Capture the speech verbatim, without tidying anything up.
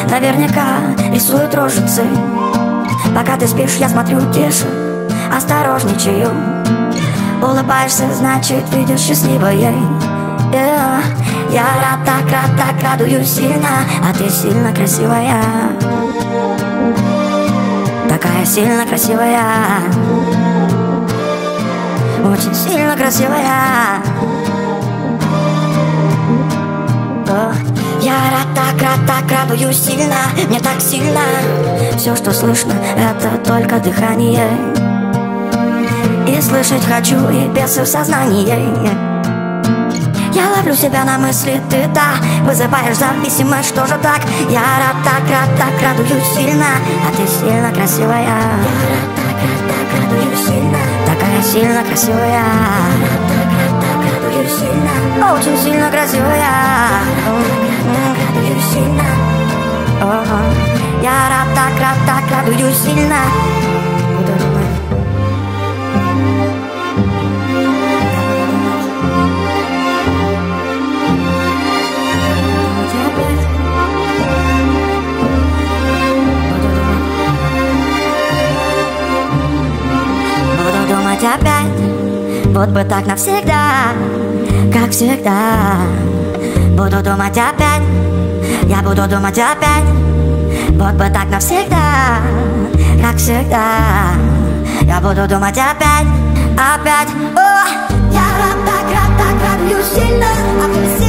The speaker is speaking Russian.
наверняка рисуют рожицы. Пока ты спишь, я смотрю тише, осторожничаю. Улыбаешься, значит, видишь счастливой. Yeah. Я рад, так рад, так радуюсь сильно, а ты сильно красивая. Такая сильно красивая, очень сильно красивая. О, я рад, так рад, так радуюсь сильно, мне так сильно. Все, что слышно, это только дыхание. И слышать хочу, и бесы в сознании. Я ловлю себя на мысли, ты да, вызываешь зависимость, что же так? Я рад, так рад, так радуюсь сильно, а ты сильно красивая. Я рад, так рад, так радуюсь сильно, такая сильно красивая. Я рад, так рад, так радуюсь сильно, очень сильно красивая. Я рад, так радуюсь сильно. Я рад, так рад, так радуюсь сильно. Опять, вот бы так навсегда, как всегда. Буду думать опять, я буду думать опять. Вот бы так навсегда, как всегда. Я буду думать опять, опять. О, я рад, так рад, так радуюсь сильно, а ты сильно.